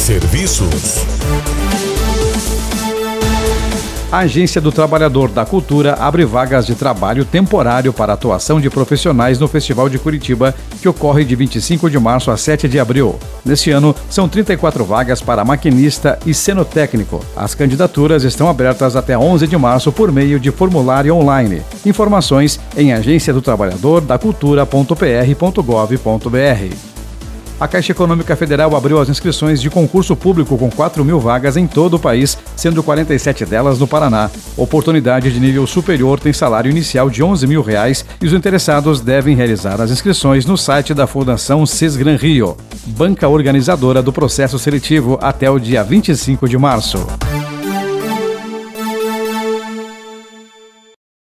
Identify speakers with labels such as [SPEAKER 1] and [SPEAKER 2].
[SPEAKER 1] Serviços.
[SPEAKER 2] A Agência do Trabalhador da Cultura abre vagas de trabalho temporário para atuação de profissionais no Festival de Curitiba, que ocorre de 25 de março a 7 de abril. Neste ano, são 34 vagas para maquinista e cenotécnico. As candidaturas estão abertas até 11 de março por meio de formulário online. Informações em agenciadotrabalhador.cultura.pr.gov.br. A Caixa Econômica Federal abriu as inscrições de concurso público com 4.000 vagas em todo o país, sendo 47 delas no Paraná. Oportunidade de nível superior tem salário inicial de R$ 11.000 e os interessados devem realizar as inscrições no site da Fundação Sesgran Rio, banca organizadora do processo seletivo, até o dia 25 de março.